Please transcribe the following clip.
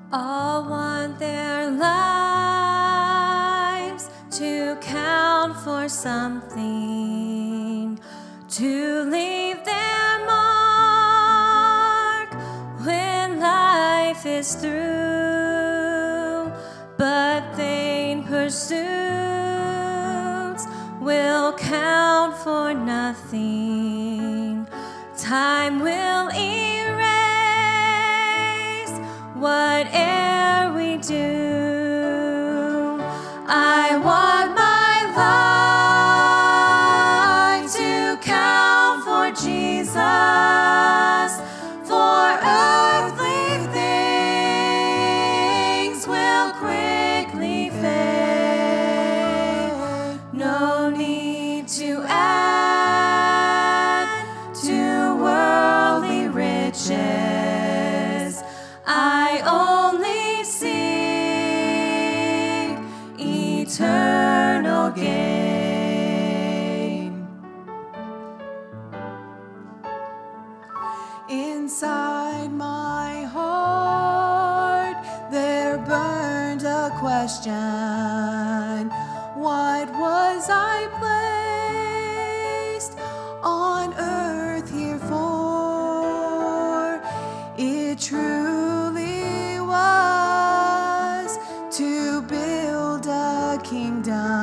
All want their lives to count for something, to leave their mark when life is through. But vain pursuits will count for nothing. Time will erase whate'er we do. I want my life to count for Jesus, for earthly things will quickly fade. No need to add to worldly riches. I only seek eternal gain. Inside my heart there burned a question. What was I placed on earth here for? It truly was to build a kingdom